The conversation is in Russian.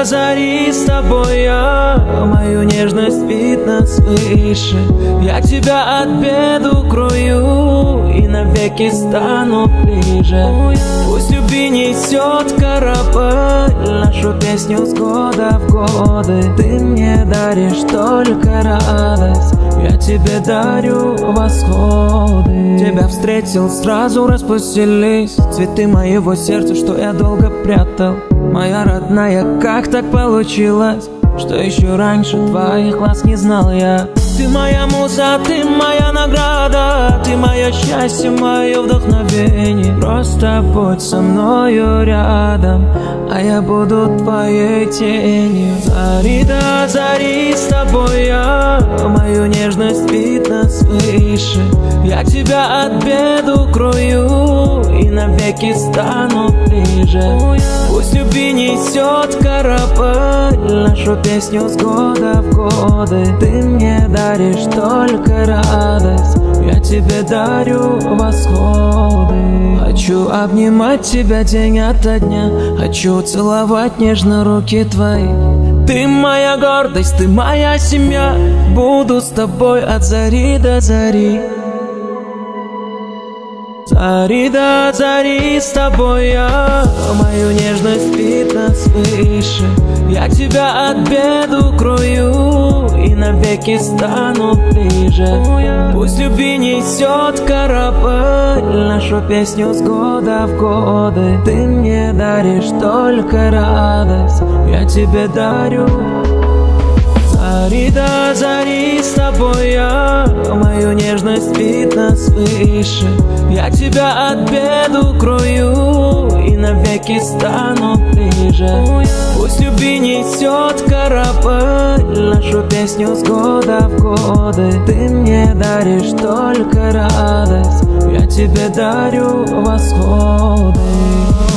зари с тобой я мою нежность видно свыше. Я тебя от бед укрою и навеки стану ближе. Пусть любви несет корабль нашу песню с года в годы. Ты мне даришь только радость, я тебе дарю восходы. Тебя встретил, сразу распустились цветы моего сердца, что я долго прятал. Моя родная, как так получилось, что еще раньше твоих глаз не знал я? Ты моя муза, ты моя награда, ты мое счастье, мое вдохновение. Просто будь со мною рядом, а я буду твоей тенью. Зари до зари с тобой я мою нежность видно свыше. Я тебя от бед укрою и навеки стану ближе. Пусть любви несет корабль нашу песню с года в годы. Ты мне даришь только радость, я тебе дарю восходы. Хочу обнимать тебя день ото дня, хочу целовать нежно руки твои. Ты моя гордость, ты моя семья, буду с тобой от зари до зари. Зари до зари с тобой я мою нежность видно свыше. Я тебя от бед укрою и навеки стану ближе. Пусть любви несет корабль нашу песню с года в годы. Ты мне даришь только радость, я тебе дарю. Зари до зари с тобой я мою нежность видно свыше. Я тебя от бед укрою и навеки стану ближе. Пусть любви несет корабль нашу песню с года в годы. Ты мне даришь только радость, я тебе дарю восходы.